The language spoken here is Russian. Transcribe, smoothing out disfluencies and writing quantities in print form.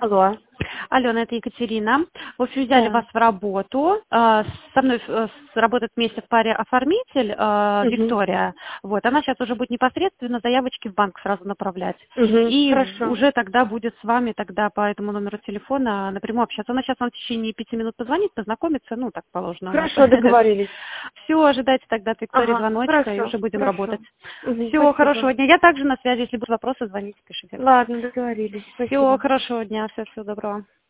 Алло. Алена, это Екатерина. В общем, взяли Да. вас в работу. Со мной работает вместе в паре оформитель Виктория. Вот, она сейчас уже будет непосредственно заявочки в банк сразу направлять. И Хорошо. уже тогда будет с вами тогда по этому номеру телефона напрямую общаться. Она сейчас вам в течение 5 минут позвонит, познакомится, ну, так положено. Хорошо, договорились. Все, ожидайте тогда от Виктории звоночка, и хорошо, уже будем хорошо. работать. Все, Спасибо. хорошего дня. Я также на связи, если будут вопросы, звоните, пишите. Ладно, договорились. Все, Спасибо. хорошего дня, всего доброго.